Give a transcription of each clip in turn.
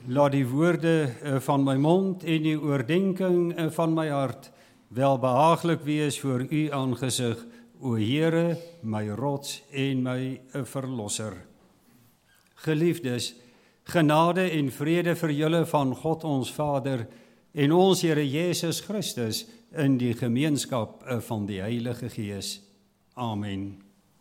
Laat die woorde van my mond en die oordeenking van my hart welbehaaglik wees voor u aangesig, o Here, my rots en my verlosser. Geliefdes, genade en vrede vir julle van God ons Vader en ons Here Jesus Christus in die gemeenskap van die Heilige Gees. Amen.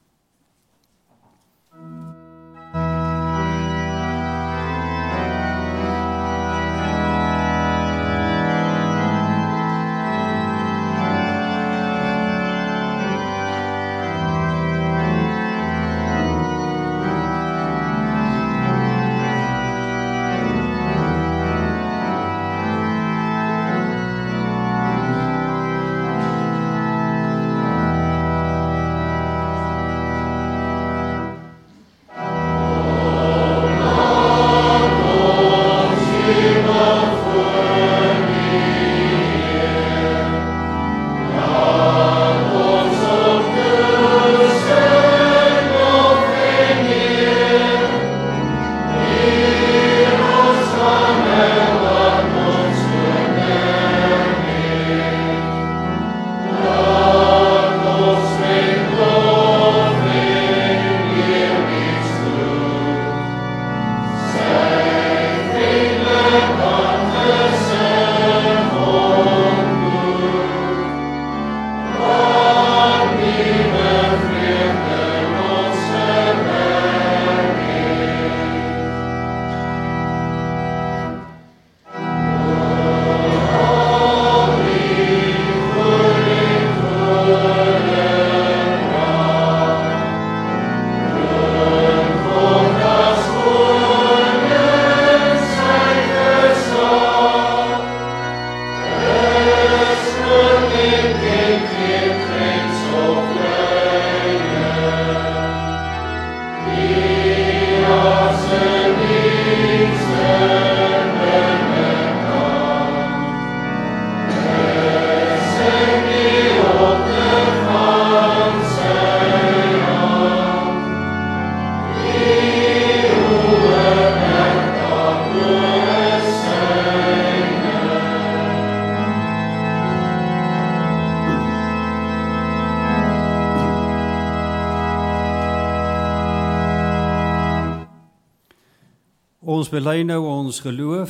Ons bely nou ons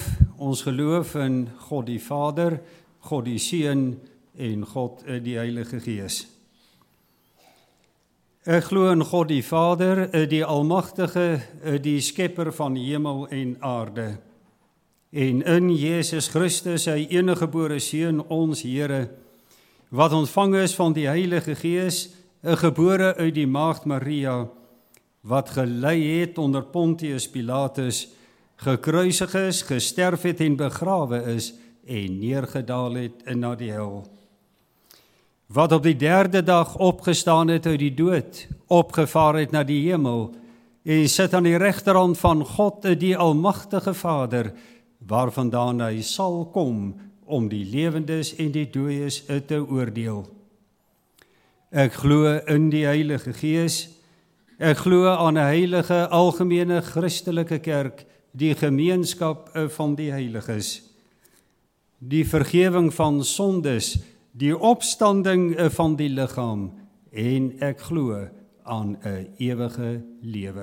geloof in God die Vader, God die Seun en God die Heilige Gees. Ek glo in God die Vader, die Almagtige, die Skepper van hemel en aarde, en in Jesus Christus, sy enige gebore Seun, ons Here, wat ontvang is van die Heilige Gees, gebore uit die Maagd Maria, wat gelei het onder Pontius Pilatus, gekruisig is, gesterf het en begrawe is en neergedaal het na die hel. Wat op die 3de dag opgestaan het uit die dood, opgevaar het na die hemel en sit aan die regterhand van God, die Almagtige Vader, waarvandaan hy sal kom om die lewendes en die dooies te oordeel. Ek glo in die Heilige Gees, ek glo aan 'n heilige algemene Christelike kerk, die gemeenskap van die heiliges, die vergewing van sondes, die opstanding van die liggaam, en ek glo aan 'n ewige lewe.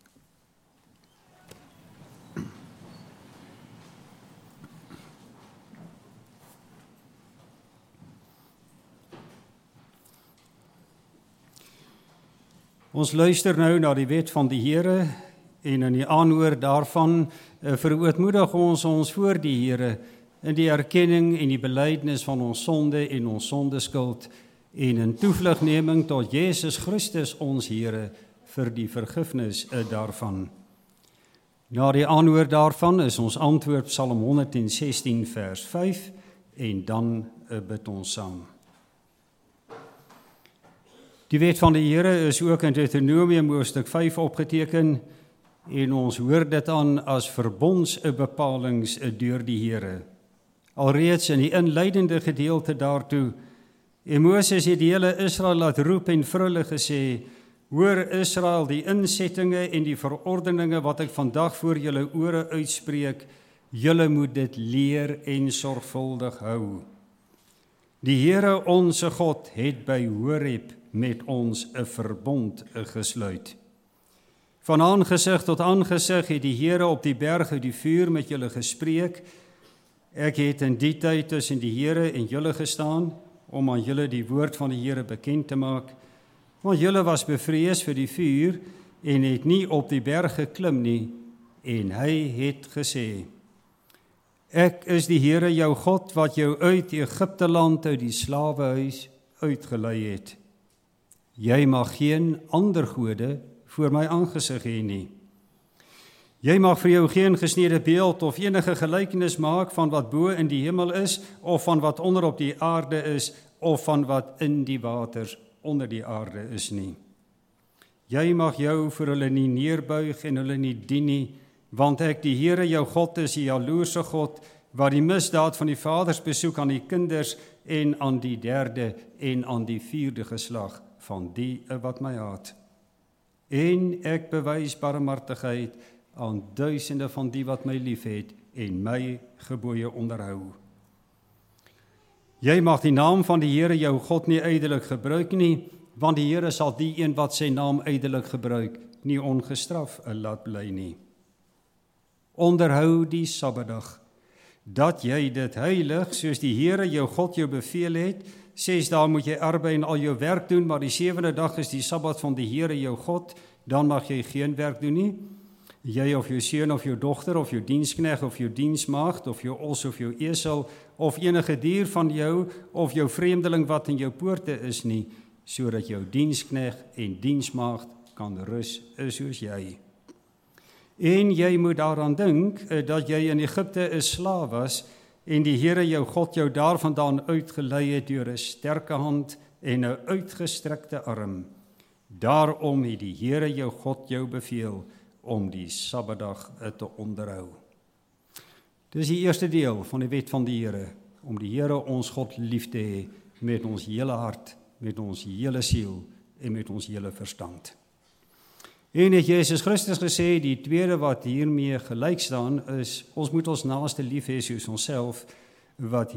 Ons luister nou na die wet van die Here, en in die aanhoor daarvan verootmoedig ons voor die Here in die erkenning en die belydenis van ons sonde en ons sondeskuld en in toevlugneming tot Jesus Christus ons Here vir die vergifnis daarvan. Na die aanhoor daarvan is ons antwoord Psalm 116 vers 5 en dan bid ons saam. Die wet van die Here is ook in Deuteronomium hoofstuk 5 opgeteken, en ons hoor dit aan as verbondsbepalings deur die Here. Alreeds in die inleidende gedeelte daartoe, en Moses het die hele Israel laat roep en vir hulle gesê, hoor Israel, die insettinge en die verordeninge wat ek vandag voor julle ore uitspreek, Julle moet dit leer en sorgvuldig hou. Die Here onse God het by Horeb met ons 'n verbond gesluit. Van aangesig tot aangesig het die Here op die berg uit die vuur met julle gespreek. Ek het in die tyd tussen die Here en julle gestaan, om aan julle die woord van die Here bekend te maak, want julle was bevrees vir die vuur en het nie op die berg geklim nie, en hy het gesê: Ek is die Here jou God, wat jou uit Egipte land uit die slawehuis uitgelei het. Jy mag geen ander gode voor my aangesig hê nie. Jy mag vir jou geen gesnede beeld of enige gelykenis maak van wat bo in die hemel is, of van wat onder op die aarde is, of van wat in die waters onder die aarde is nie. Jy mag jou vir hulle nie neerbuig en hulle nie dien nie, want ek, die Here jou God, is die jaloerse God, wat die misdaad van die vaders besoek aan die kinders en aan die derde en aan die vierde geslag van die wat my haat. En ek bewys barmhartigheid aan duisende van die wat my liefhet en my gebooie onderhou. Jy mag die naam van die Here jou God nie ydelik gebruik nie, want die Here sal die een wat sy naam ydelik gebruik nie ongestraf laat bly nie. Onderhou die Sabbatdag, dat jy dit heilig, soos die Here jou God jou beveel het. 6 dae moet jy arbei en al jou werk doen, maar die 7de dag is die Sabbat van die Here jou God, dan mag jy geen werk doen nie. Jy of jou seun of jou dogter of jou dienskneg of jou diensmaagd of jou os of jou esel of enige dier van jou of jou vreemdeling wat in jou poorte is nie, sodat jou dienskneg en diensmaagd kan rus soos jy. En jy moet daaraan dink dat jy in Egipte 'n slaaf was en die Here jou God jou daarvandaan uitgelei het deur 'n sterke hand en 'n uitgestrekte arm. Daarom het die Here jou God jou beveel om die Sabbatdag te onderhou. Dis die eerste deel van die wet van die Here, om die Here ons God lief te hê met ons hele hart, met ons hele siel en met ons hele verstand. En het Jesus Christus gesê, die tweede wat hiermee gelyk staan is, ons moet ons naaste lief hê soos onsself, wat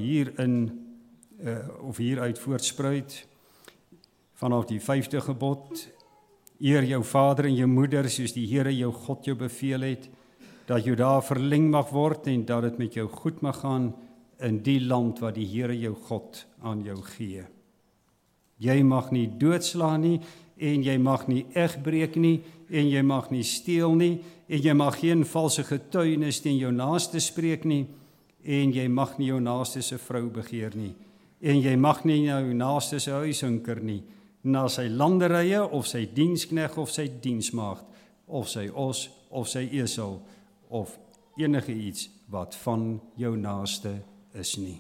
hieruit voortspruit vanaf die 5de gebod. Eer jou vader en jou moeder soos die Here jou God jou beveel het, dat jou daar verleng mag word en dat dit met jou goed mag gaan in die land wat die Here jou God aan jou gee. Jy mag nie doodslaan nie, en jy mag nie egbreek nie, en jy mag nie steel nie, en jy mag geen valse getuienis teen jou naaste spreek nie, en jy mag nie jou naaste se vrou begeer nie, en jy mag nie jou naaste se huis hinker nie, na sy landerye of sy dienskneg of sy diensmaagd, of sy os of sy esel, of enige iets wat van jou naaste is nie.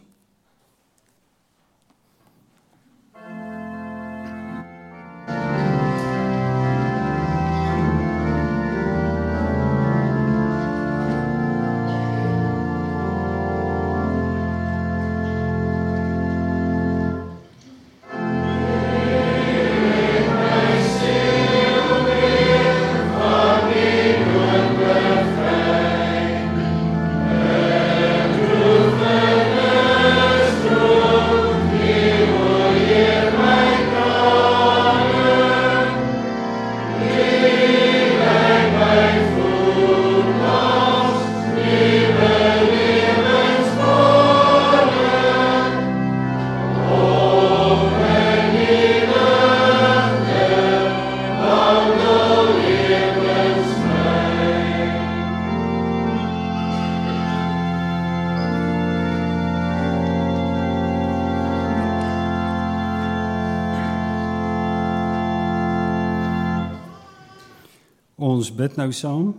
Ons bid nou saam.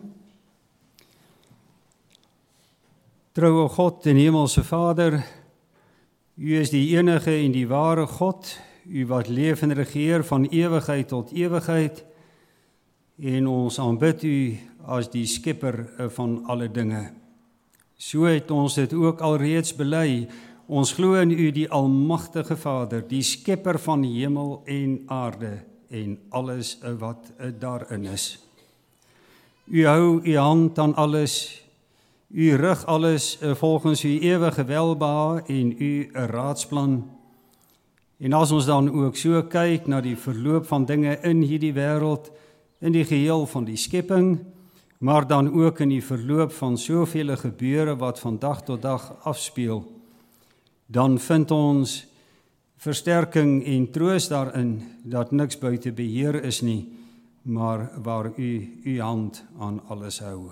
Troue God en hemelse Vader, U is die enige en die ware God, U wat leef en regeer van ewigheid tot ewigheid, en ons aanbid U as die skepper van alle dinge. So het ons dit ook alreeds bely. Ons glo in U, die almagtige Vader, die skepper van hemel en aarde en alles wat daarin is. U hou U hand aan alles, U rig alles volgens u ewige welbehae en u raadsplan. En as ons dan ook so kyk na die verloop van dinge in hierdie wêreld, in die geheel van die skepping, maar dan ook in die verloop van soveel gebeure wat van dag tot dag afspeel, dan vind ons versterking en troos daarin dat niks buite beheer is nie, maar waar u hand aan alles hou.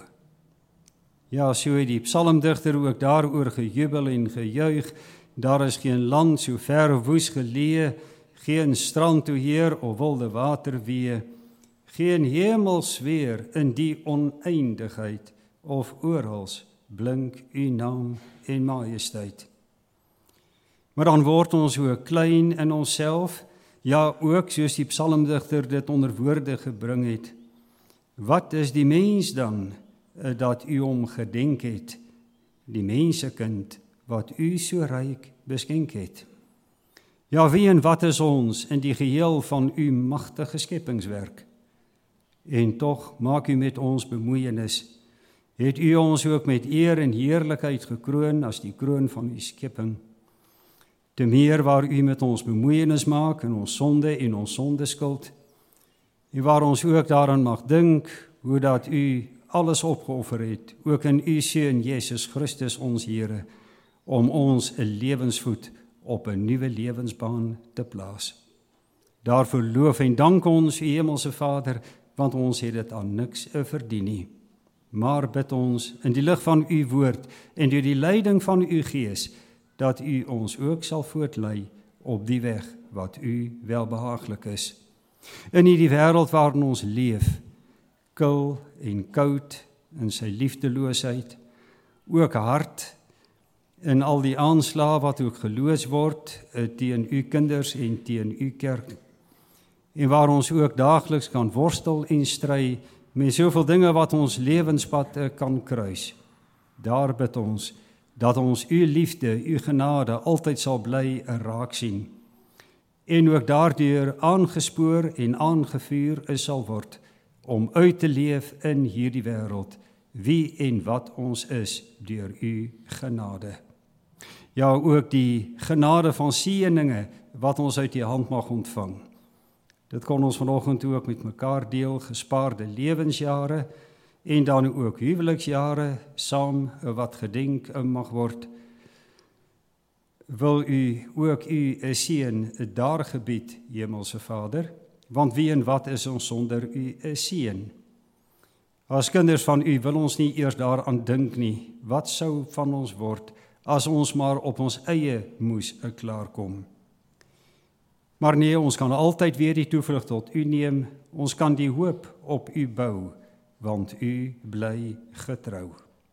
Ja, so het die psalmdigter ook daaroor gejubel en gejuig. Daar is geen land so ver woes geleë, geen strand toe heer of wilde water wee, geen hemelsfeer in die oneindigheid, of orals blink u naam en majesteit. Maar dan word ons ook klein in onsself, ja ook soos die psalmdigter dit onder woorde gebring het. Wat is die mens dan, dat u hom gedenk het, die mensekind, wat u so ryk beskenk het? Ja, wie en wat is ons in die geheel van u magtige skepingswerk? En tog maak u met ons bemoeienis, het u ons ook met eer en heerlikheid gekroon as die kroon van u skepping. Te meer waar u met ons bemoeienis maak in ons sonde en ons sondeskuld, en waar ons ook daaraan mag dink, hoe dat u alles opgeoffer het, ook in u Seun Jesus Christus ons Here, om ons 'n lewensvoet op 'n nuwe lewensbaan te plaas. Daarvoor loof en dank ons u hemelse Vader, want ons het dit aan niks verdien nie. Maar bid ons in die lig van u woord en deur die leiding van u Gees, dat u ons ook sal voortlei op die weg wat u welbehaaglik is. In hierdie wêreld waarin ons leef, kil en koud in sy liefdeloosheid, ook hard in al die aanslae wat ook geloods word teen u kinders en teen u kerk, en waar ons ook daagliks kan worstel en stry met soveel dinge wat ons lewenspad kan kruis. Daar bid ons dat ons u liefde, u genade altyd sal bly raak sien, en ook daardeur aangespoor en aangevuur sal word om uit te leef in hierdie wêreld, wie en wat ons is deur u genade. Ja, ook die genade van seëninge wat ons uit die hand mag ontvang. Dit kon ons vanoggend ook met mekaar deel, gespaarde lewensjare en dan ook huweliksjare saam wat gedenk mag word. Wil u ook u seën daar gebied, Hemelse Vader, want wie en wat is ons sonder u seën? As kinders van u wil ons nie eers daaraan dink nie, wat sou van ons word as ons maar op ons eie moes klaarkom? Maar nee, ons kan altyd weer die toevlug tot u neem, ons kan die hoop op u bou, want u bly getrou.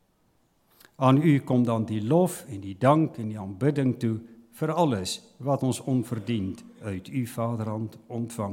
Aan u kom dan die lof en die dank en die aanbidding toe vir alles wat ons onverdiend uit u Vaderhand ontvang.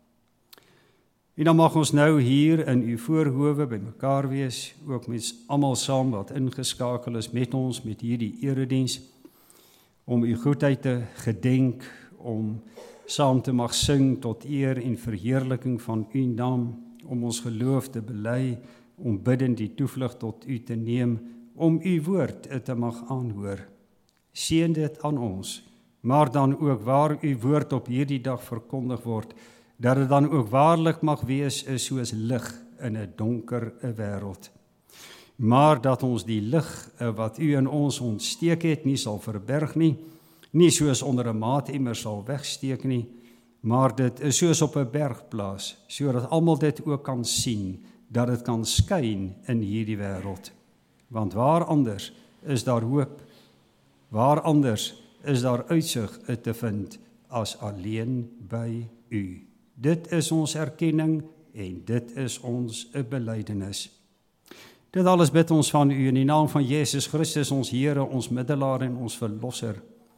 En dan mag ons nou hier in u voorhoewe by mekaar wees, ook met almal saam wat ingeskakel is met ons met hierdie erediens, om u goedheid te gedenk, om saam te mag sing tot eer en verheerliking van u naam, om ons geloof te bely, om bidden die toevlug tot u te neem, om u woord te mag aanhoor. Seën dit aan ons, maar dan ook waar u woord op hierdie dag verkondig word, dat dit dan ook waarlik mag wees soos lig in 'n donker wêreld. Maar dat ons die lig wat u in ons ontsteek het nie sal verberg nie, nie soos onder 'n maatemmer sal wegsteek nie, maar dit is soos op 'n bergplaas, sodat almal dit ook kan sien, dat dit kan skyn in hierdie wêreld. Want waar anders is daar hoop, waar anders is daar uitsig te vind as alleen by u. Dit is ons erkenning en dit is ons belydenis. Dit alles bid ons van u in die naam van Jesus Christus, ons Here, ons middelaar en ons verlosser.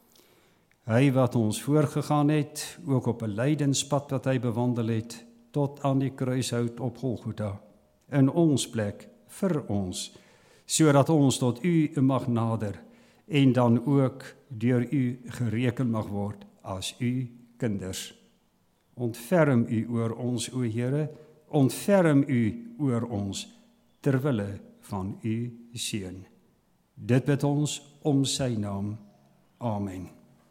Hy wat ons voorgegaan het, ook op 'n lydenspad wat hy bewandel het, tot aan die kruishout op Golgotha, in ons plek, vir ons, sodat ons tot u mag nader, en dan ook deur u gereken mag word as u kinders. Ontferm u oor ons, o Here, ontferm u oor ons, ter wille van u Seun. Dit bid ons om sy naam. Amen.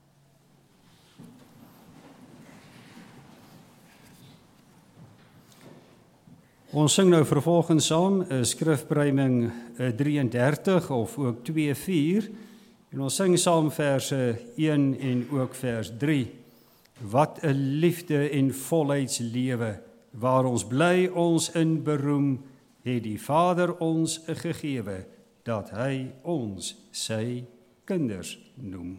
Ons sing nou vervolgens saam skrifbruiming 33 of ook 2:4 en ons sing saam verse 1 en ook vers 3. Wat 'n liefde en volheidslewe, waar ons bly ons in beroem, het die Vader ons gegewe, dat hy ons sy kinders noem.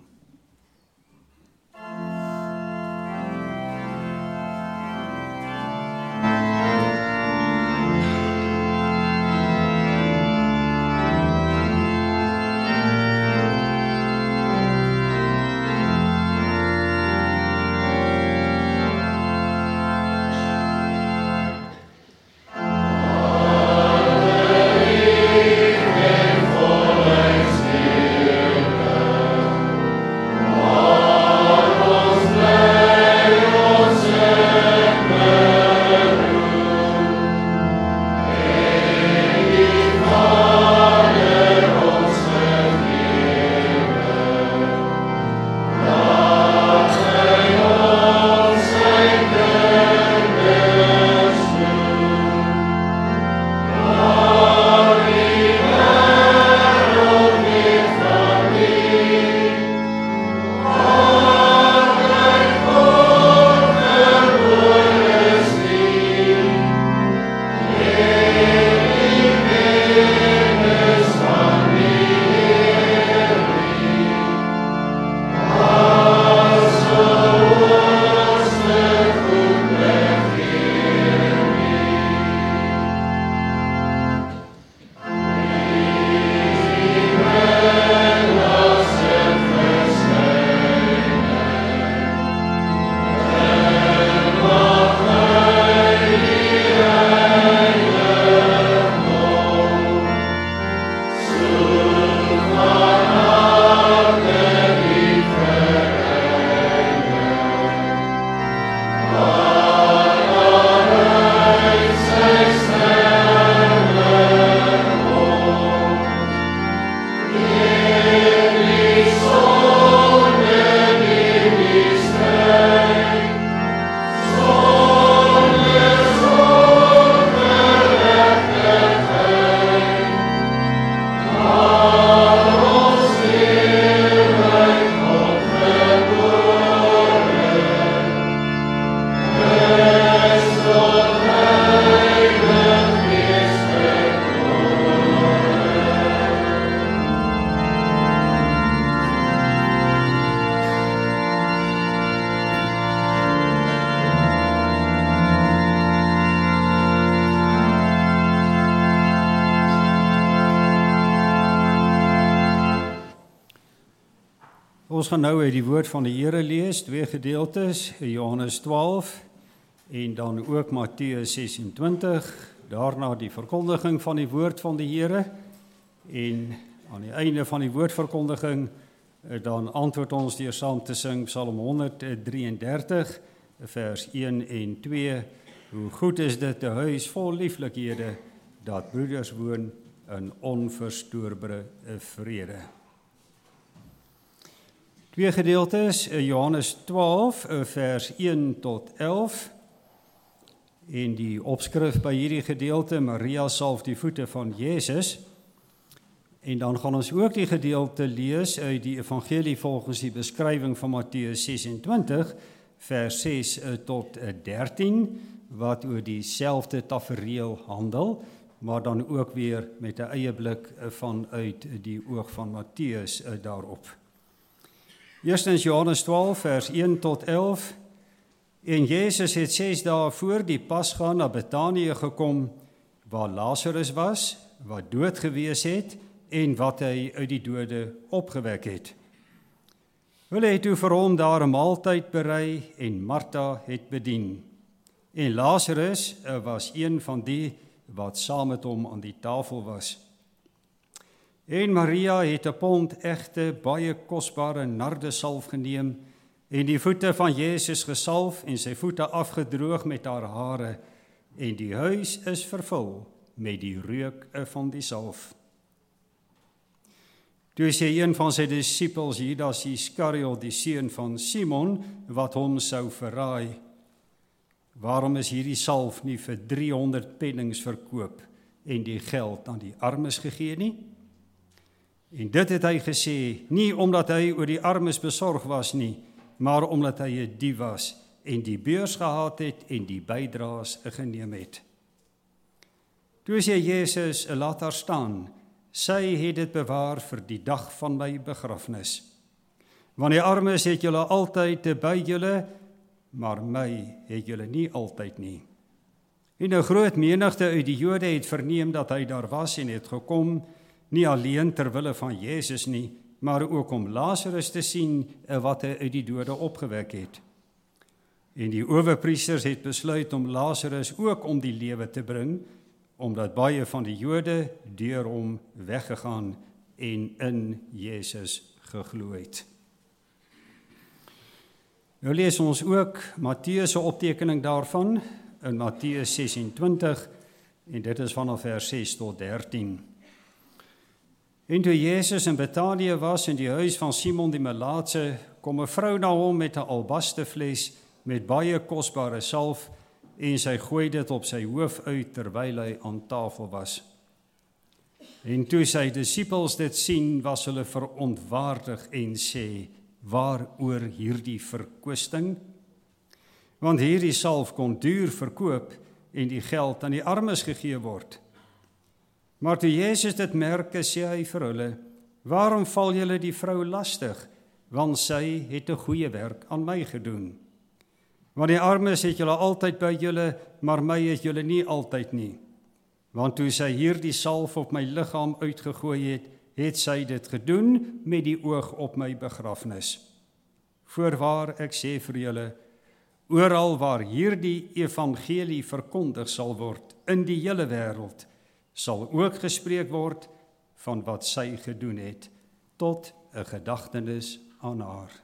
Ons gaan nou uit die woord van die Here lees, 2 gedeeltes, Johannes 12 en dan ook Matteus 26, daarna die verkondiging van die woord van die Here en aan die einde van die woordverkondiging dan antwoord ons deur saam te sing Psalm 133 vers 1 en 2. Hoe goed is dit 'n huis vol lieflikhede, dat broeders woon in onverstoorbare vrede. 2 gedeeltes, Johannes 12 vers 1 tot 11 en die opskrif by hierdie gedeelte, Maria salf die voete van Jesus. En dan gaan ons ook die gedeelte lees uit die evangelie volgens die beskrywing van Matteus 26 vers 6 tot 13 wat oor dieselfde tafereel handel, maar dan ook weer met 'n eie blik vanuit die oog van Matteus daarop. Eerstens Johannes 12 vers 1 tot 11. En Jesus het 6 dae voor die Pasga na Betanië gekom, waar Lazarus was, wat dood gewees het en wat hy uit die dode opgewek het. Hulle het toe vir hom daar 'n maaltyd berei en Martha het bedien. En Lazarus was een van die wat saam met hom aan die tafel was. En Maria het 'n pond egte, baie kosbare nardesalf geneem en die voete van Jesus gesalf en sy voete afgedroog met haar hare, en die huis is vervul met die reuk van die salf. Toe sê een van sy disippels, Judas Iskariot, die seun van Simon, wat hom sou verraai: "Waarom is hierdie salf nie vir 300 pennings verkoop en die geld aan die armes gegee nie?" En dit het hy gesê, nie omdat hy oor die armes besorg was nie, maar omdat hy 'n dief was en die beurs gehaat het en die bydraes geneem het. Toe sê Jesus, "Laat haar staan. Sy het dit bewaar vir die dag van my begrafnis. Want die armes het julle altyd by julle, maar my het julle nie altyd nie." En 'n groot menigte uit die Jode het verneem dat hy daar was en het gekom, nie alleen ter wille van Jesus nie, maar ook om Lazarus te sien wat hy uit die dode opgewek het. En die owerpriesters het besluit om Lazarus ook om die lewe te bring, omdat baie van die Jode deur hom weggegaan en in Jesus geglo het. Nou lees ons ook Matteus se optekening daarvan in Matteus 26 en dit is vanaf vers 6 tot 13. En toe Jesus in Betanië was in die huis van Simon die Melaatse, kom 'n vrou na hom met 'n albasterfles met baie kosbare salf en sy gooi dit op sy hoof uit terwyl hy aan tafel was. En toe sy disippels dit sien, was hulle verontwaardig en sê: "Waaroor hierdie verkwisting? Want hierdie salf kon duur verkoop en die geld aan die armes gegee word." Maar toe Jesus dit merke, sê hy vir hulle: "Waarom val julle die vrou lastig? Want sy het 'n goeie werk aan my gedoen. Want die armes het julle altyd by julle, maar my het julle nie altyd nie. Want toe sy hierdie salf op my liggaam uitgegooi het, het sy dit gedoen met die oog op my begrafnis. Voorwaar, ek sê vir julle, oral waar hierdie evangelie verkondig sal word in die hele wêreld, sal ook gespreek word van wat sy gedoen het, tot 'n gedagtenis aan haar."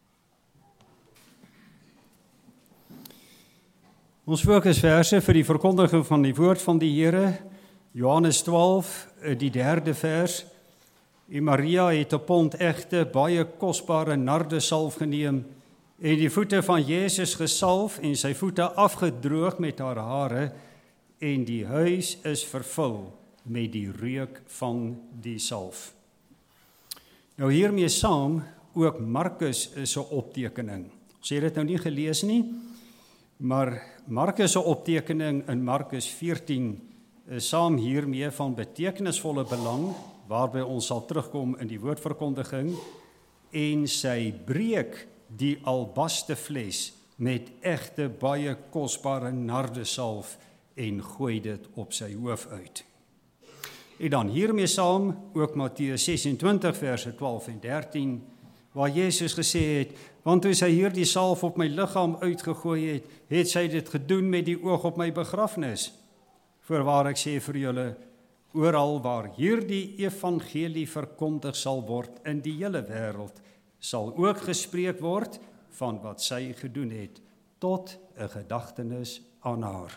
Ons fokusverse vir die verkondiging van die woord van die Here, Johannes 12, die 3de vers. En Maria het 'n pond egte, baie kosbare nardesalf geneem en die voete van Jesus gesalf en sy voete afgedroog met haar hare, en die huis is vervul met die reuk van die salf. Nou hiermee saam ook Markus se optekening. Ons het dit nou nie gelees nie, maar Markus se optekening in Markus 14 is saam hiermee van betekenisvolle belang, waarby ons sal terugkom in die woordverkondiging, en sy breek die albasterfles met egte baie kosbare nardesalf en gooi dit op sy hoof uit. En dan hiermee saam ook Matteus 26 verse 12 en 13, waar Jesus gesê het, want toe sy hierdie salf op my liggaam uitgegooi het, het sy dit gedoen met die oog op my begrafnis. Voorwaar ek sê vir julle, oral waar hierdie evangelie verkondig sal word in die hele wêreld, sal ook gespreek word van wat sy gedoen het, tot 'n gedagtenis aan haar.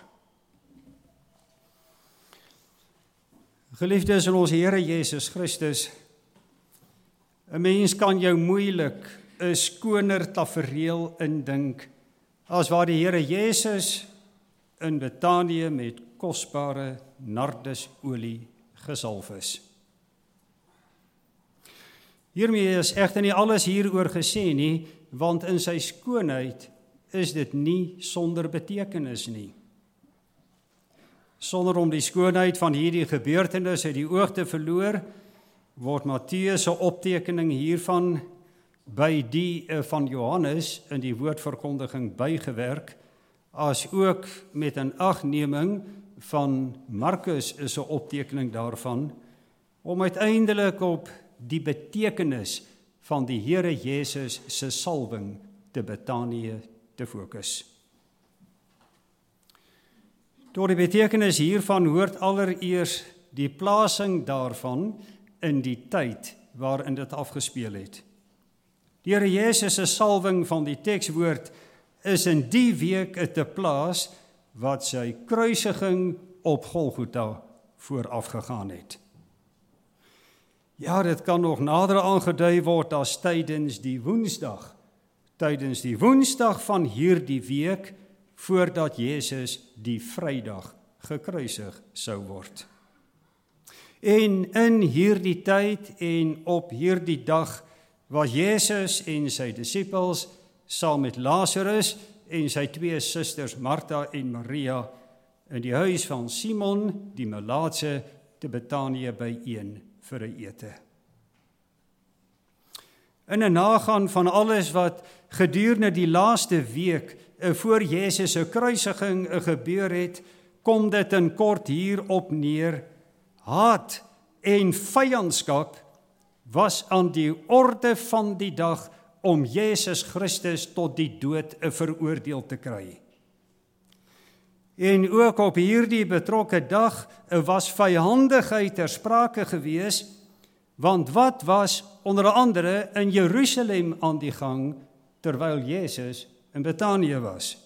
Geliefdes in ons Here Jesus Christus, 'n mens kan jou moeilik 'n skoner tafereel indink as waar die Here Jesus in Betanië met kosbare nardesolie gesalf is. Hiermee is egter nie alles hieroor gesê nie, want in sy skoonheid is dit nie sonder betekenis nie. Sonder om die skoonheid van hierdie gebeurtenis uit die oog te verloor, word Matteus se optekening hiervan by die van Johannes in die woordverkondiging bygewerk, as ook met 'n agneming van Markus se optekening daarvan, om uiteindelik op die betekenis van die Here Jesus se salwing te Betanië te fokus. Tot die betekenis hiervan hoort allereers die plasing daarvan in die tyd waarin dit afgespeel het. Die Here Jesus se salwing van die tekswoord is in die week te plaas wat sy kruisiging op Golgotha voorafgegaan het. Ja, dit kan nog nader aangedui word as tydens die Woensdag. Tydens die Woensdag van hierdie week, voordat Jezus die Vrydag gekruisig sou word. En in hierdie tyd en op hierdie dag was Jezus en sy disippels saam met Lazarus en sy twee susters Martha en Maria in die huis van Simon, die Melaatse, te Betanië byeen vir 'n ete. In 'n nagaan van alles wat gedurende die laaste week voor Jezus se kruisiging gebeur het, kom dit in kort hierop neer: haat en vyandskap was aan die orde van die dag om Jezus Christus tot die dood veroordeel te kry. En ook op hierdie betrokke dag was vyhandigheid ter sprake gewees, want wat was onder andere in Jerusalem aan die gang terwyl Jezus in Betanië was?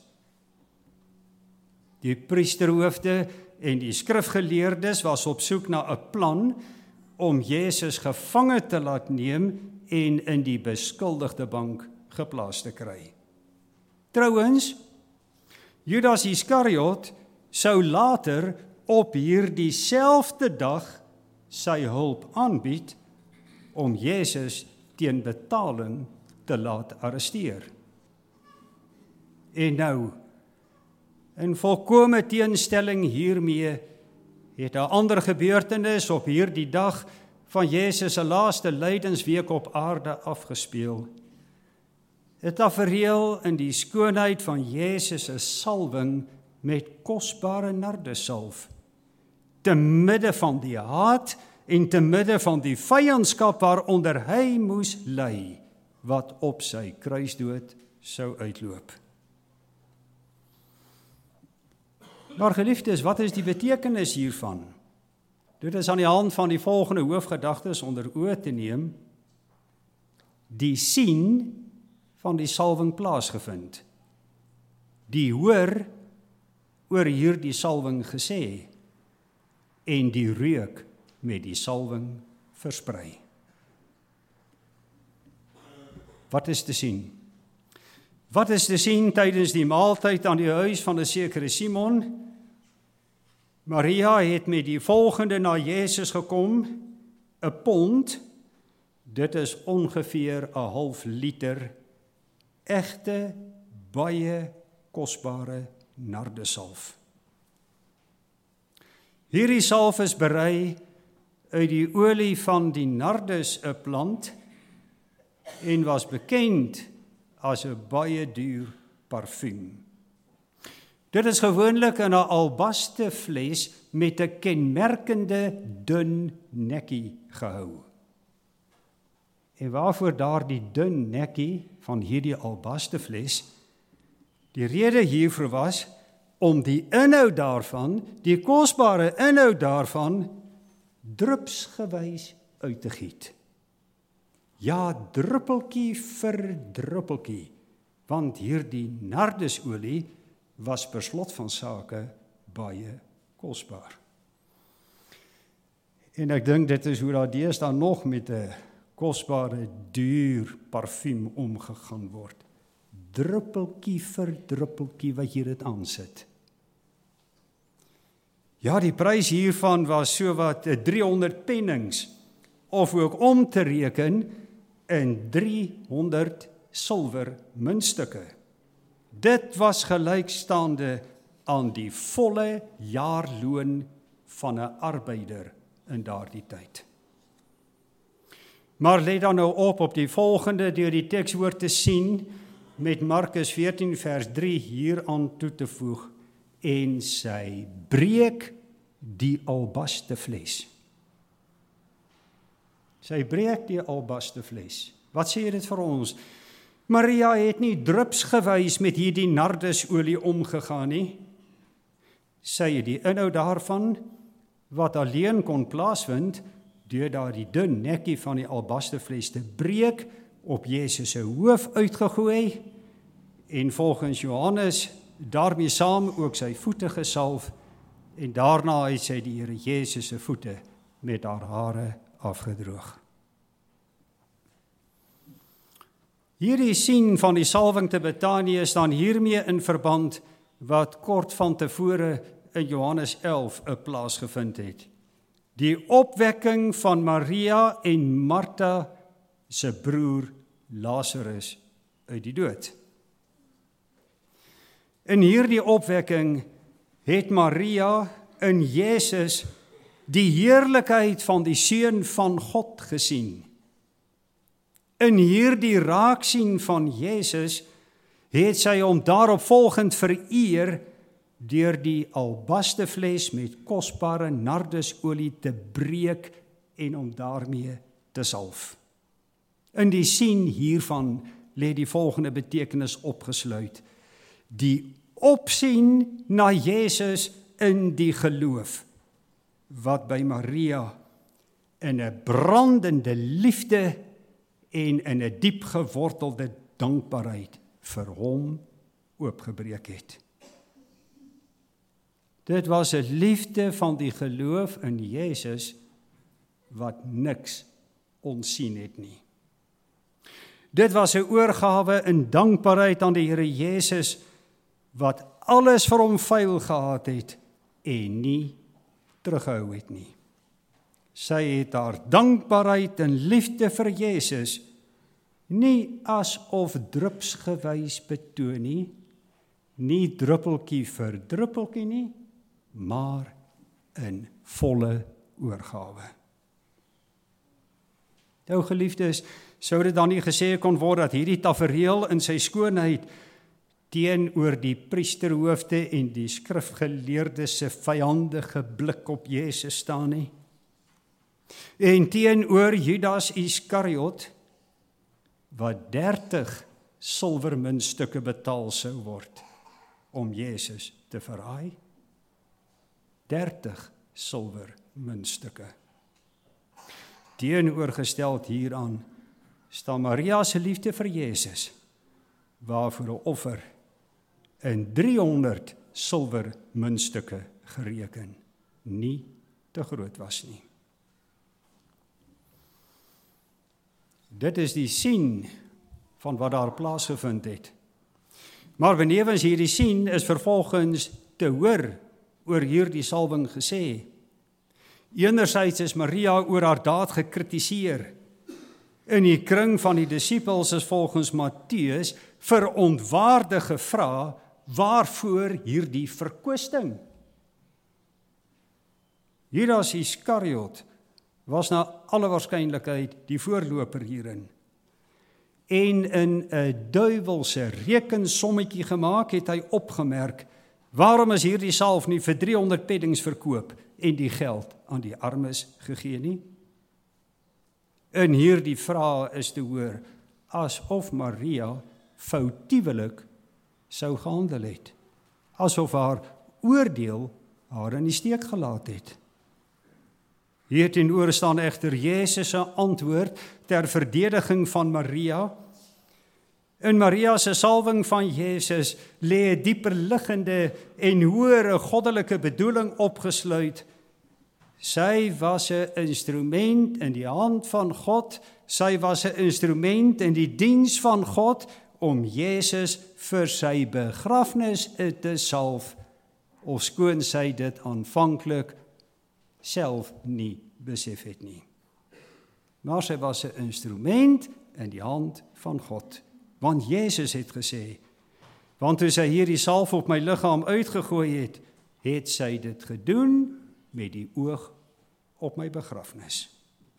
Die priesterhoofde en die skrifgeleerdes was op soek na 'n plan om Jezus gevange te laat neem en in die beskuldigde bank geplaas te kry. Trouwens, Judas Iskariot sou later op hierdie selfde dag sy hulp aanbied om Jezus teen betaling te laat arresteer. En nou, in volkome teenstelling hiermee, het 'n ander gebeurtenis op hierdie dag van Jezus se laaste lydensweek op aarde afgespeel. 'n tafereel in die skoonheid van Jezus se salwing met kosbare nardesalf, te midde van die haat en te midde van die vyandskap waaronder hy moes ly, wat op sy kruisdood sou uitloop. Maar geliefdes, wat is die betekenis hiervan? Dit is aan die hand van die volgende hoofgedagtes onder oë te neem. Die sien van die salwing plaasgevind. Die hoor oor hierdie salwing gesê en die reuk met die salwing versprei. Wat is te sien? Wat is te sien tydens die maaltyd aan die huis van 'n sekere Simon? Maria het met die volgende na Jezus gekom, 'n pond, dit is ongeveer 'n half liter, egte, baie kosbare nardesalf. Hierdie salf is berei uit die olie van die nardus, 'n plant, en was bekend as 'n baie duur parfuum. Dit is gewoonlik in 'n albaste fles met 'n kenmerkende dun nekkie gehou. En waarvoor daardie dun nekkie van hierdie albaste fles? Die rede hiervoor was om die inhoud daarvan, die kosbare inhoud daarvan, drupsgewys uit te giet. Ja, druppeltjie vir druppeltjie, want hierdie nardusolie was per slot van sake baie kosbaar. En ek dink dit is hoe daar deesdae nog met 'n kosbare, duur parfuum omgegaan word. Druppeltjie vir druppeltjie wat jy dit aansit. Ja, die prys hiervan was sowat 300 pennings, of ook om te reken in 300 silwer muntstukke. Dit was gelykstaande aan die volle jaarloon van 'n arbeider in daardie tyd. Maar let dan nou op die volgende deur die tekswoord te sien, met Markus 14 vers 3 hieraan toe te voeg, en sy breek die albaste fles. Sy breek die albaste fles. Wat sê dit vir ons? Maria het nie drupsgewys met hierdie nardusolie omgegaan nie. Sy het die inhoud daarvan, wat alleen kon plaasvind, deur daardie dun nekkie van die albaste fles te breek, op Jezus se hoof uitgegooi, en volgens Johannes daarmee saam ook sy voete gesalf, en daarna het sy die Here Jezus se voete met haar hare afgedroog. Hierdie sien van die salwing te Betanië staan hiermee in verband wat kort van tevore in Johannes 11 'n plaasgevind het. Die opwekking van Maria en Martha se broer Lazarus uit die dood. In hierdie opwekking het Maria in Jesus die heerlikheid van die Seun van God gesien. In hierdie raaksien van Jesus het sy hom daarop volgend vereer deur die albastefles met kosbare nardusolie te breek en om daarmee te salf. In die sien hiervan lê die volgende betekenis opgesluit: die opsien na Jesus in die geloof, wat by Maria in 'n brandende liefde en in 'n diep gewortelde dankbaarheid vir hom oopgebreek het. Dit was 'n liefde van die geloof in Jesus wat niks ontsien het nie. Dit was 'n oorgawe in dankbaarheid aan die Here Jesus wat alles vir hom veil gehad het en nie teruggehou het nie. Sy het haar dankbaarheid en liefde vir Jesus nie asof drupsgewys betoon nie druppeltjie vir druppeltjie nie, maar in volle oorgawe. Nou geliefdes, sou dit dan nie gesê kon word dat hierdie tafereel in sy skoonheid teenoor die priesterhoofde en die skrifgeleerdes se vyandige blik op Jesus staan nie? En teenoor Judas Iskariot, wat 30 silwermuntstukke betaal sou word om Jesus te verraai. 30 silwermuntstukke. Teenoorgesteld hieraan staan Maria se liefde vir Jesus, waarvoor 'n offer in 300 silwermuntstukke gereken nie te groot was nie. Dit is die sien van wat daar plaasgevind het. Maar benewens hierdie sien is vervolgens te hoor oor hierdie salwing gesê. Enerzijds is Maria oor haar daad gekritiseer. In die kring van die disippels is volgens Matteus verontwaardig gevra waarvoor hierdie verkwisting. Judas Iskariot was na alle waarskynlikheid die voorloper hierin. En in 'n duiwelse rekensommetjie gemaak het hy opgemerk, waarom is hierdie salf nie vir 300 peddings verkoop en die geld aan die armes gegee nie? In hierdie vraag is te hoor asof Maria foutiewelik sou gehandel het, asof haar oordeel haar in die steek gelaat het. Hierteenoor staan egter Jesus se antwoord ter verdediging van Maria. In Maria se salwing van Jesus lê 'n dieper liggende en hoëre goddelike bedoeling opgesluit. Sy was 'n instrument in die hand van God, sy was 'n instrument in die diens van God om Jesus vir sy begrafnis te salf, ofskoon sy dit aanvanklik self nie besef het nie. Maar sy was 'n instrument in die hand van God. Want Jesus het gesê, want toe sy hierdie salf op my liggaam uitgegooi het, het sy dit gedoen met die oog op my begrafnis.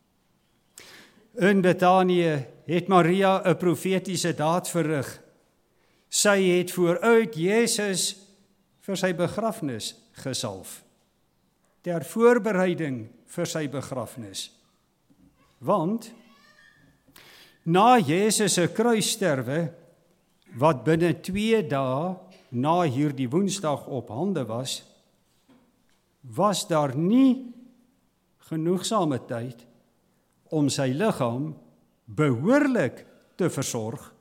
In Betanië het Maria 'n profetiese daad verrig. Sy het vooruit Jesus vir sy begrafnis gesalf, ter voorbereiding vir sy begrafnis. Want na Jesus se kruissterwe, wat binne 2 dae na hierdie Woensdag op hande was, was daar nie genoegsame tyd om sy liggaam behoorlik te versorg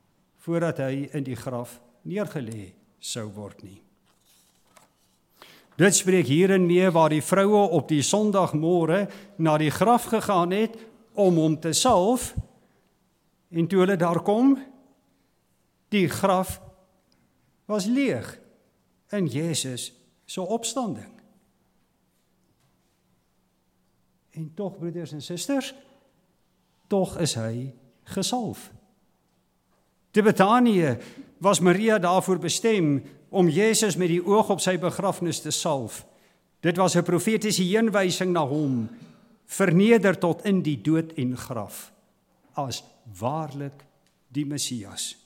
voordat hy in die graf neergelê sou word nie. Dit spreek hierin mee waar die vroue op die Sondagmôre na die graf gegaan het om hom te salf, en toe hulle daar kom, die graf was leeg in Jesus se opstanding. En tog, broeders en susters, tog is hy gesalf. Te Betanië was Maria daarvoor bestem om Jesus met die oog op sy begrafnis te salf. Dit was 'n profetiese heenwysing na hom, verneder tot in die dood en graf, as waarlik die Messias.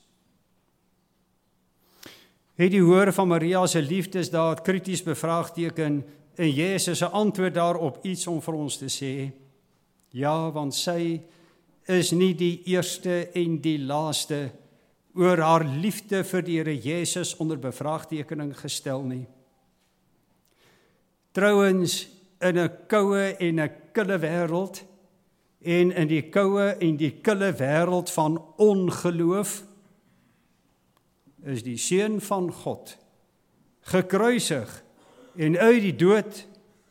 Het die hoor van Maria se liefdesdaad krities bevraagteken en Jesus se antwoord daarop iets om vir ons te sê? Ja, want sy is nie die eerste en die laaste oor haar liefde vir die Here Jesus onder bevraagtekening gestel nie. Trouwens, in 'n koue en 'n kille wêreld, en in die koue en die kille wêreld van ongeloof, is die Seun van God gekruisig en uit die dood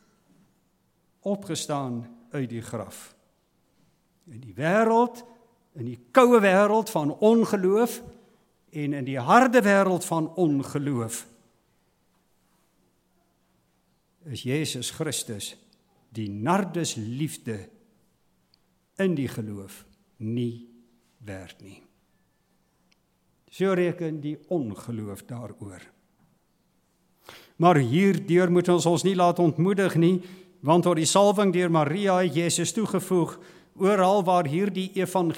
opgestaan uit die graf. In die wêreld, in die koue wêreld van ongeloof en in die harde wêreld van ongeloof, is Jesus Christus die nardus liefde in die geloof nie werd nie. So reken die ongeloof daaroor. Maar hierdeur moet ons nie laat ontmoedig nie, want tot die salwing deur Maria het Jesus toegevoeg, oral waar hierdie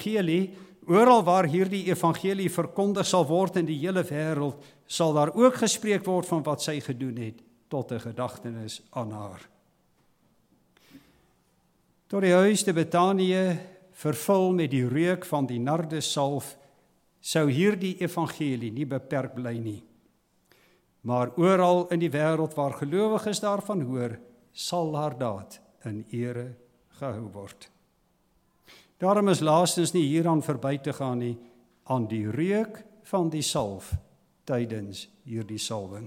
evangelie verkondig sal word in die hele wêreld, sal daar ook gespreek word van wat sy gedoen het, tot 'n gedagtenis aan haar. Tot die huis te Betanië, vervul met die reuk van die nardussalf, sou hierdie evangelie nie beperk bly nie. Maar oral in die wêreld waar gelowiges daarvan hoor, sal haar daad in ere gehou word. Daarom is laastens nie hieraan verby te gaan nie, aan die reuk van die salf tydens hierdie salwing.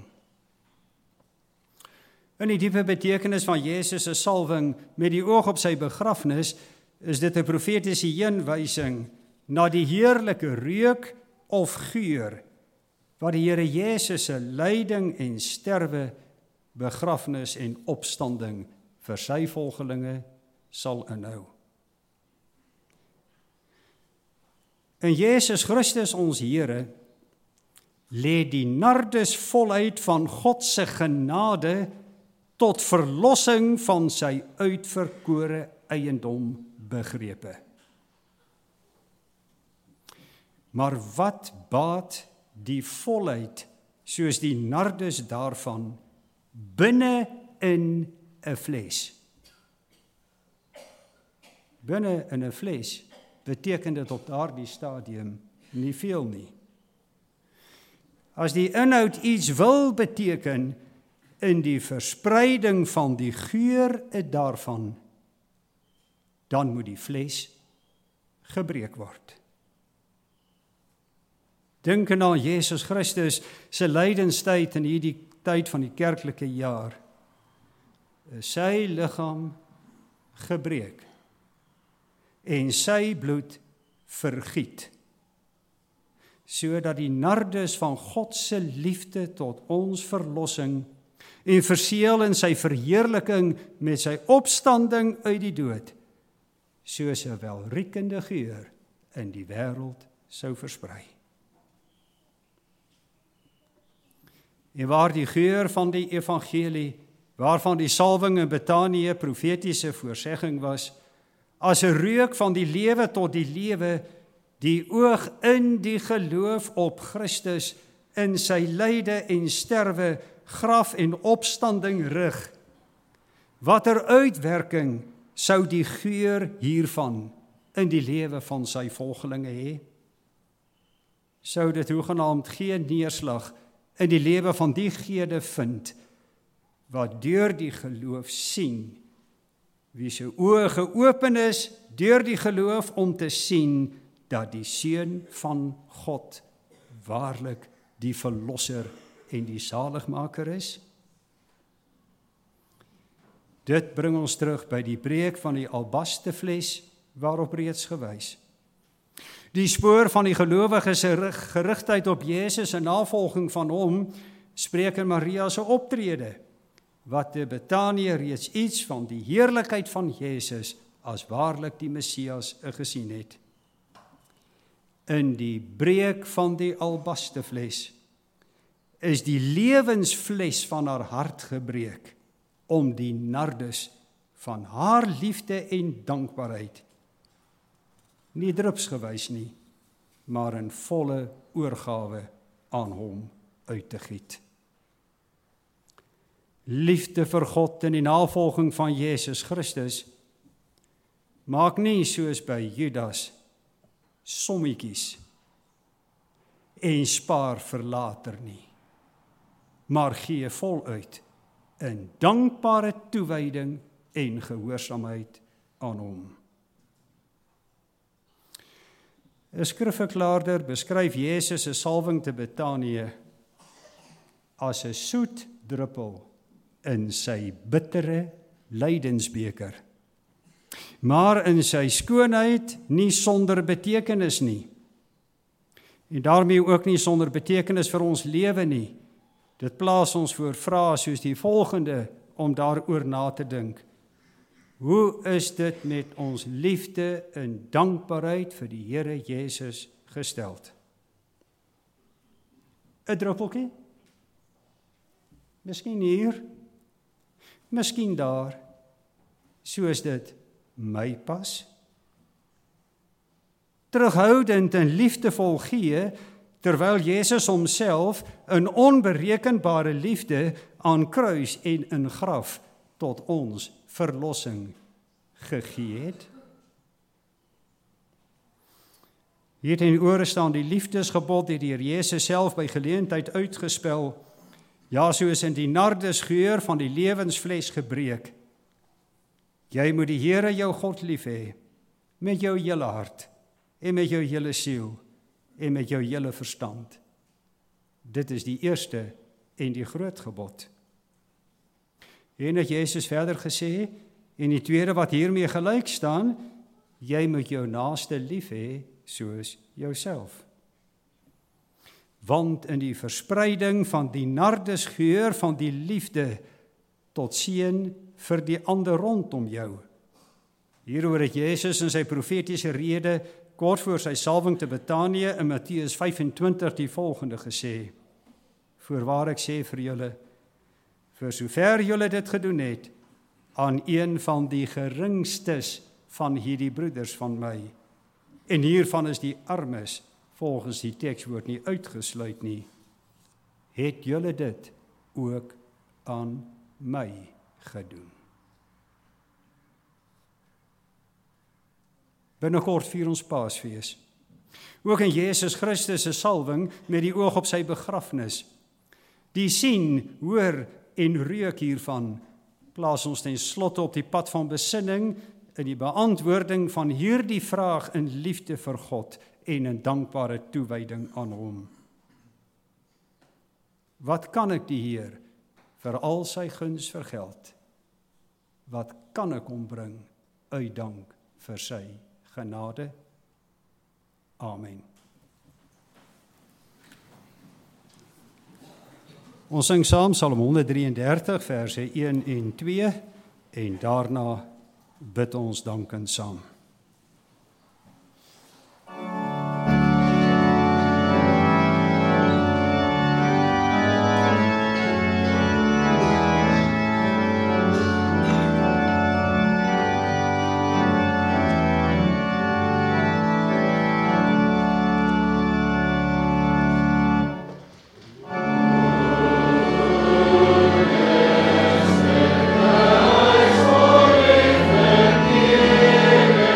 In die diepe betekenis van Jesus se salwing met die oog op sy begrafnis, is dit 'n profetiese heenwysing na die heerlike reuk of geur wat die Here Jesus se lyding en sterwe, begrafnis en opstanding vir sy volgelinge sal inhou. In Jesus Christus ons Here lê die nardusvolheid van God se genade tot verlossing van sy uitverkore eiendom begrepe. Maar wat baat die volheid soos die nardus daarvan binne in 'n fles? Binne in 'n fles beteken dit op daardie stadium nie veel nie. As die inhoud iets wil beteken in die verspreiding van die geur daarvan, dan moet die fles gebreek word. Dink aan Jesus Christus se lydenstyd in hierdie tyd van die kerklike jaar. Is sy liggaam gebreek en sy bloed vergiet, sodat die nardus van God se liefde tot ons verlossing en verseël in sy verheerliking met sy opstanding uit die dood, soos 'n welriekende geur in die wêreld sou versprei. En waar die geur van die evangelie, waarvan die salwing in Betanië profetiese voorsegging was, as 'n reuk van die lewe tot die lewe, die oog in die geloof op Christus, in sy lyde en sterwe, graf en opstanding rig. Watter uitwerking sou die geur hiervan in die lewe van sy volgelinge hê? Sou dit hoegenaamd geen neerslag in die lewe van diegene vind wat deur die geloof sien, wie se oë geopen is deur die geloof om te sien dat die Seun van God waarlik die Verlosser en die Zaligmaker is? Dit bring ons terug by die breek van die albasterfles waarop reeds gewys. Die spoor van die gelowiges se gerigtheid op Jesus en navolging van hom spreek in Maria se optrede, wat te Betanië reeds iets van die heerlikheid van Jesus as waarlik die Messias gesien het. In die breek van die albasterfles is die lewensfles van haar hart gebreek om die nardus van haar liefde en dankbaarheid nie drupsgewys nie, maar in volle oorgawe aan hom uit te giet. Liefde vir God en die navolging van Jesus Christus maak nie soos by Judas sommetjies en spaar vir later nie, maar gee voluit in dankbare toewyding en gehoorsaamheid aan hom. 'n Skrifverklaarder beskryf Jesus se salwing te Betanië as 'n soet druppel in sy bittere lydensbeker, maar in sy skoonheid nie sonder betekenis nie. En daarmee ook nie sonder betekenis vir ons lewe nie. Dit plaas ons voor vrae soos die volgende om daaroor na te dink. Hoe is dit met ons liefde en dankbaarheid vir die Here Jesus gesteld? 'n druppeltjie? Miskien hier, miskien daar, soos dit my pas. Terughoudend en liefdevol gee, terwyl Jesus homself in onberekenbare liefde aan kruis en in graf tot ons verlossing gegee het. Hier teenoor staan die liefdesgebod het deur Jesus self by geleentheid uitgespel, ja, soos in die nardusgeur van die lewensfles gebreek. Jy moet die Here jou God lief hê, met jou hele hart, en met jou hele siel, en met jou hele verstand. Dit is die eerste en die groot gebod. En het Jesus verder gesê, en die tweede wat hiermee gelyk staan, jy moet jou naaste lief hê soos jouself. Want in die verspreiding van die nardusgeur van die liefde tot seën vir die ander rondom jou. Hieroor het Jesus in sy profetiese rede kort voor sy salwing te Betanië in Matteus 25 die volgende gesê: Voorwaar ek sê vir julle, vir sover julle dit gedoen het aan een van die geringstes van hierdie broeders van my, en hiervan is die armes volgens die tekswoord nie uitgesluit nie, het julle dit ook aan my gedoen. Binnekort vier ons Paasfees. Ook in Jesus Christus se salwing met die oog op sy begrafnis. Die sien, hoor en reuk hiervan plaas ons ten slotte op die pad van besinning in die beantwoording van hierdie vraag in liefde vir God en in dankbare toewyding aan hom. Wat kan ek die Heer vir al sy guns vergeld? Wat kan ek hom bring uit dank vir sy genade? Amen. Ons sing saam Psalm 133 verse 1 en 2 en daarna bid ons dankend saam. Amen.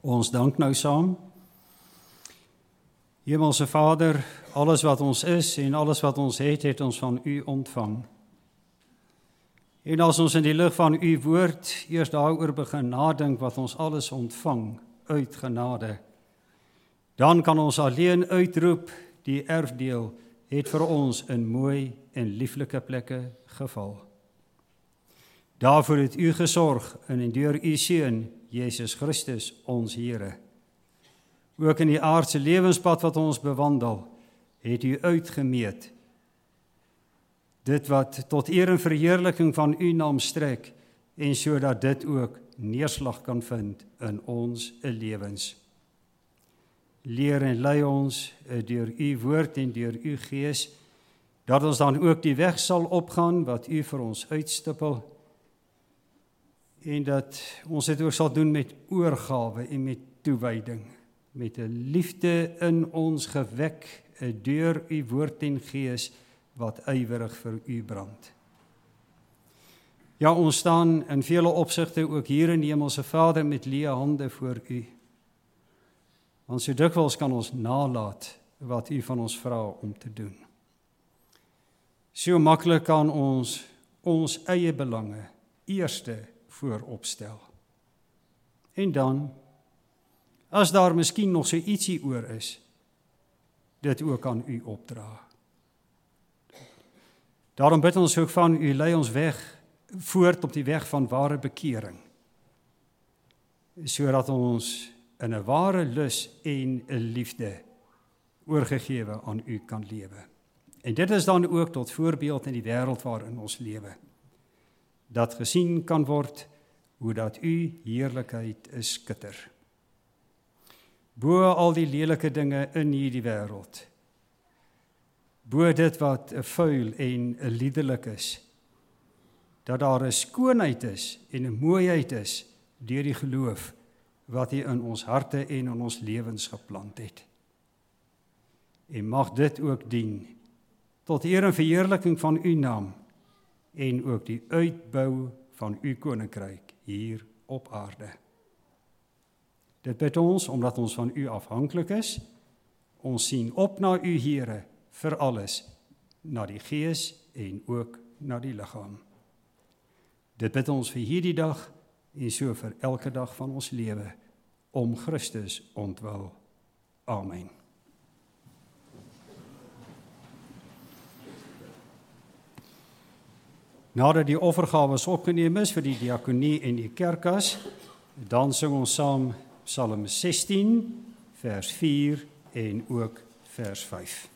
Ons dank nou saam. Hemelse Vader, alles wat ons is en alles wat ons het ons van U ontvang. En as ons in die lig van U woord eers daaroor begin nadink wat ons alles ontvang uit genade, dan kan ons alleen uitroep, die erfdeel het vir ons in mooi en lieflike plekke geval. Daarvoor het U gesorg en deur U Seun, Jesus Christus, ons Here. Ook in die aardse lewenspad wat ons bewandel, het U uitgemeet. Dit wat tot eer en verheerliking van U naam strek, en sodat dit ook neerslag kan vind in ons lewens. Leer en lei ons deur U woord en deur U Gees, dat ons dan ook die weg sal opgaan wat U vir ons uitstippel, en dat ons dit ook sal doen met oorgawe en met toewyding, met 'n liefde in ons gewek deur U woord en Gees wat ywerig vir U brand. Ja, ons staan in vele opsigte ook hier in die Hemelse Vader met leë hande voor U. Want so dikwels kan ons nalat wat U van ons vra om te doen. So maklik kan ons eie belange eerste vooropstel. En dan, as daar miskien nog so ietsie oor is, dit ook aan U opdra. Daarom bid ons ook van U, lei ons weg, voort op die weg van ware bekering, sodat ons in 'n ware lus en 'n liefde oorgegewe aan U kan lewe. En dit is dan ook tot voorbeeld in die wêreld waarin ons lewe, dat gesien kan word hoe dat U heerlikheid is skitter. Bo al die lelike dinge in hierdie wêreld, bo dit wat vuil en liderlik is, dat daar 'n skoonheid is en 'n mooiheid is deur die geloof wat U in ons harte en in ons lewens geplant het. En mag dit ook dien tot eer en verheerliking van U naam en ook die uitbou van U koninkryk hier op aarde. Dit bid ons omdat ons van U afhanklik is. Ons sien op na U, Here, vir alles, na die Gees en ook na die liggaam. Dit bid ons vir hierdie dag en so vir elke dag van ons lewe, om Christus ontwil. Amen. Nadat die offergawes opgeneem is vir die diakonie en die kerkas, dan sing ons saam Psalm 16, vers 4 en ook vers 5.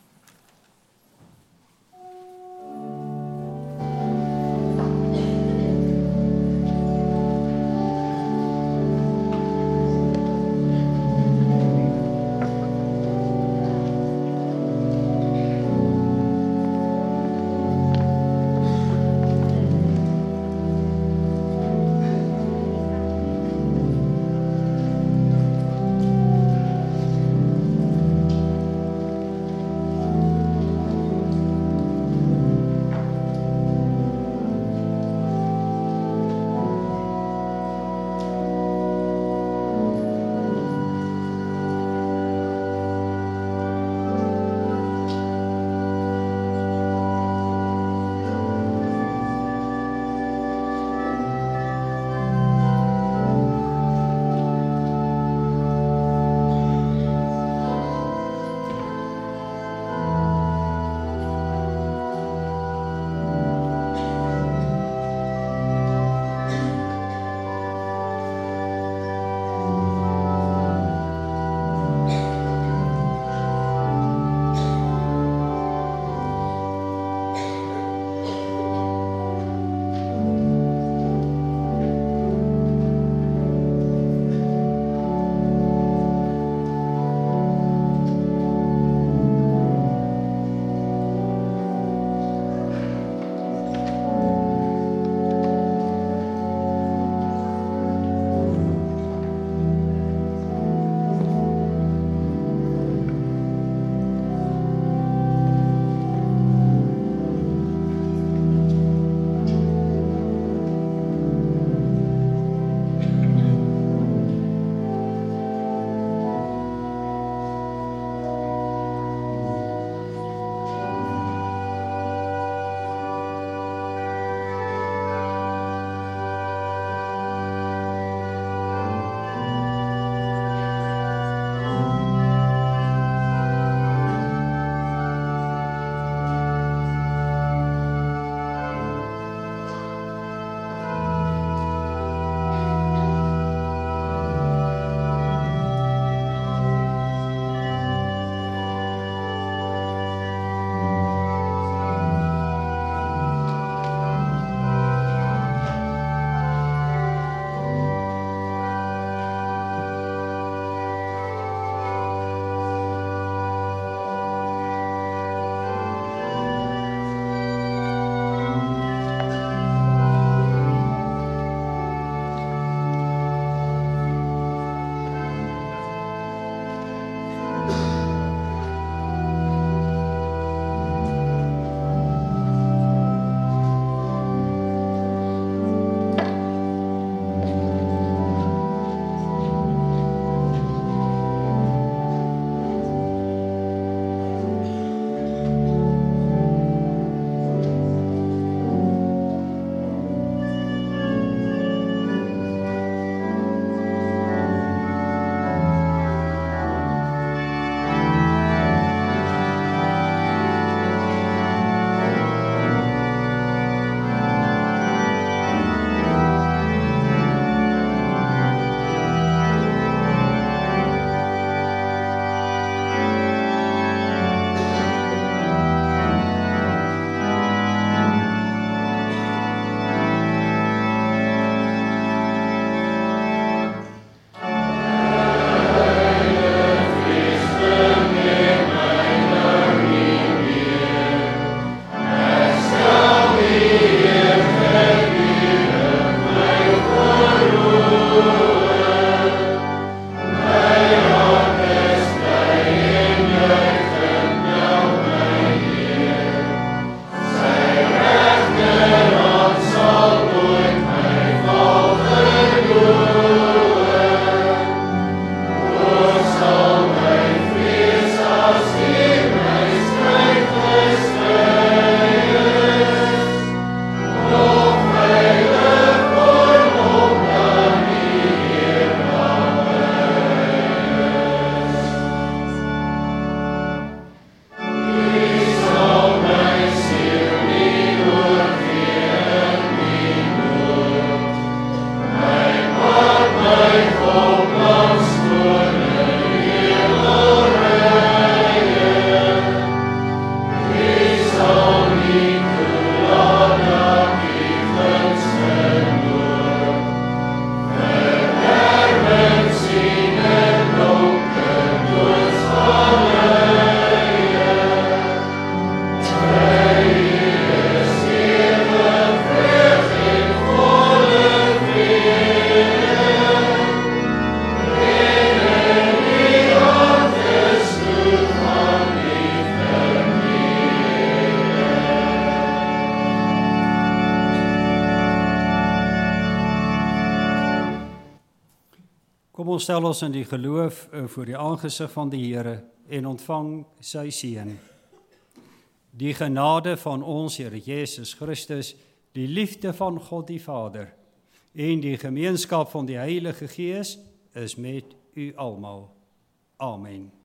stel ons in die geloof voor die aangesig van die Here en ontvang sy seën. Die genade van ons Here Jesus Christus, die liefde van God die Vader en die gemeenskap van die Heilige Gees is met u almal. Amen.